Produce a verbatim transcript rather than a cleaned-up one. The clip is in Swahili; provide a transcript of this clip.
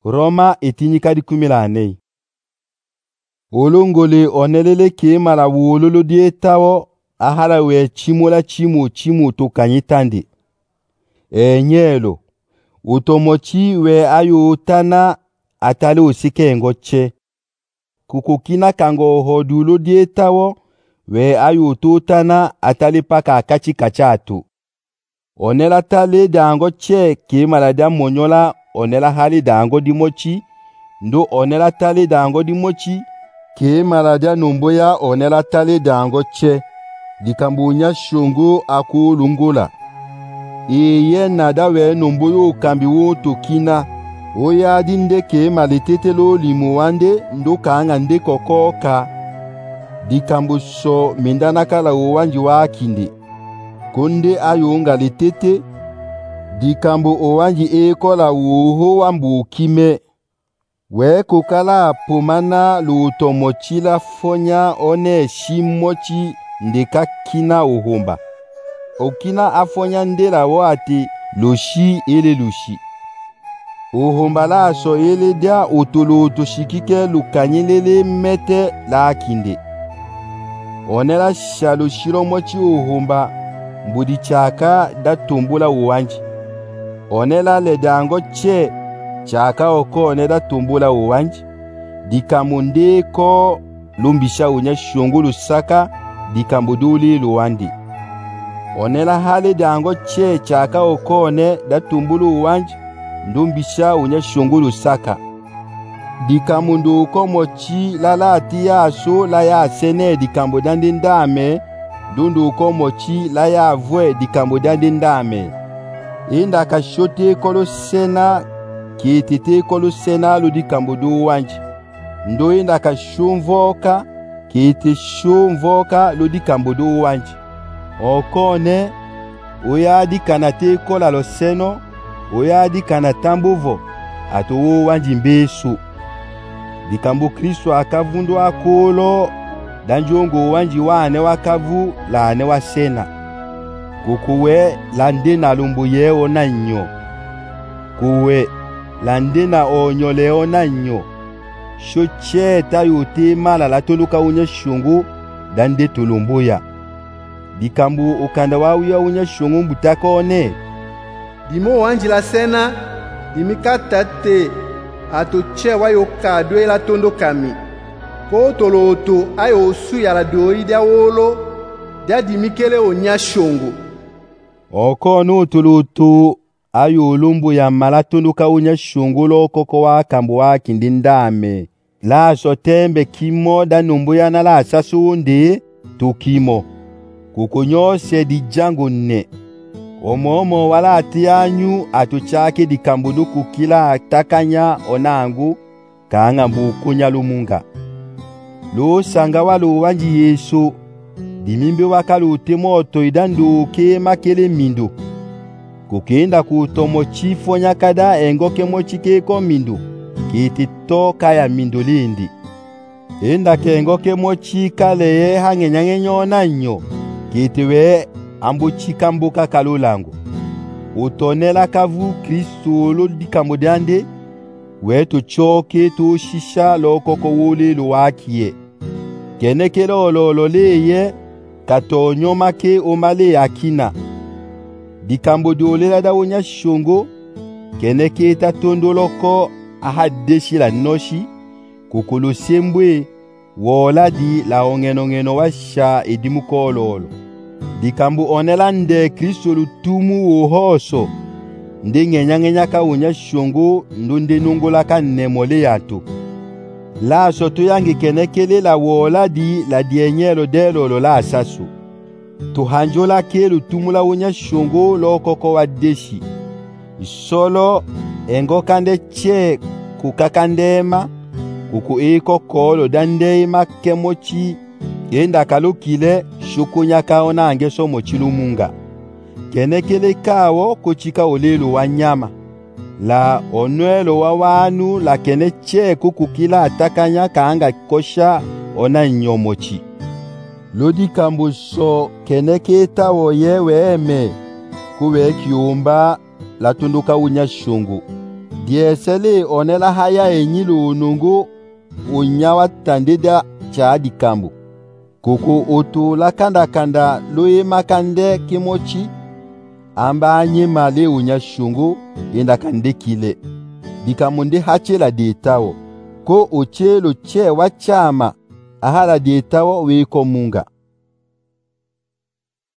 Roma itinyika di kumilane. Olongole onelele kema la wololo dietawo ahala we chimola chimu chimu tukanyitandi. Enyelo utomochi we ayo utana atali usike ngoche. Kukukina kango hodulo dietawo we ayo ututana atali paka akachi kachatu. Onela tale dango che kema la da monyola onela hali dango di mochi. Ndo onela tale dango di mochi kema la da numboya onela tale dango che. Dikambunya shungu aku lungula. Iye nada we numboyo kambi woto kina. Oya dinde kema litetelo limuwande ndo kaanga nde kokoka. Dikambu so mindanaka la uwanji wa kindi. Konde ayonga litete. Dikambu uwanji eko la uho wambu kime. We kukala pomana lutomochila fonya one shimochi ndeka kina uhomba. Okina afonya ndela wati lushi ele lushi. Uhomba la so ele dia utulu utushikike lukanyelele mete la kinde. Onela shalo shiro mochi uhomba mbudi chaka da tumbula uwanji. Onela le dango che chaka oko onela tumbula uwanji. Dikamunde ko lumbisha unya shungulu saka dikambuduli luwandi. Onela hale dango che chaka okone da tumbulu uwanji ndumbisha unya shungulu saka. Dikamundu uko mochi lala ati ya aso la ya sene dikambudandi ndame dundu uko mochi la ya avwe dikambudandi ndame. Inda kashote kolo sena kietete kolo sena lu dikambudu uwanji. Ndo inda kashumvoka kiete shumvoka lu dikambudu uwanji. Okone uyadi kanate kola lo seno uyadi kanatambuvo ato uwanji mbesu. Dikambu Kristo akavundo akolo danjongo uwanji wane wakavu la ane wa sena. Kukuwe landena lumbu yeo na nyo. Kuwe landena onyo leo na nyo. Shoche tayote mala la toluka unye shungu dande tulumbuya. Dikambu ukanda wawuya unye shungu mbutako one. Dimo wanji la sena dimikatate atoche wayo kadwe la tondo kami. Ko toloto ayo osu ya la doi dia wolo dia dimikele onya shungu. Oko no tulutu ayo lumbu ya malatunduka unya shungulo koko wa kambu wa kindindame. La sotembe kimo da numbu ya na la sasundi tukimo. Kukunyo se di jango ne. Omomo wala atianyu atuchake di kambudu kukila takanya onangu kaanga mbukunya lumunga. Lo sanga walu wanji Yesu. Dimimbe wakalu utemoto idandu ke makele mindu. Kukenda kutomo chifo nyakada engoke mochike ko mindu. Kiti toka ya mindu lindi. Enda ke engoke mochika leye hange nyange nyona nyo. Kiti we ambuchika mbuka kalulangu. Utonela kavu Kristu lo dikamudande. We to choke to shisha lo koko wole lo wakie. Keneke lo lo lo leye. Kato nyomake omale akina. Dikambo dolela da wonya shongo. Keneke tatondoloko ahadeshi la noshi. Kukulu sembwe. Wola di la ongenongeno washa edimukololo. Dikambo onelande Kristo lutumu uhoso. Nde ngenyangenya wonya shongo. Ndunde nungulaka nemole yato. La soto yangi kenekele la wola di la dienyelo delo lo la asasu. Tuhanjola ke lutumula wonya shongo lo koko wa deshi. Solo engo kande che kukakandema kuku eko kolo dandeima kemochi enda kalukile shukunya kaona angeso mochilumunga. Kenekele kawo kuchika olelo wanyama. La onwelo wa wanu la keneche kukukila atakanya kaanga kosha ona nyomochi. Lodi kambuso keneke tawo yewe eme kuwe kiumba la tunduka unya shungu. diesele onela haya enyilo onongo onyawa tandeda cha dikambu. Koko oto la kanda kanda loye makande kimochi amba anye male unya shungo enda kande kile. Dikamunde hache la detawo. Ko oche lo che wachama ahala detawo weko munga.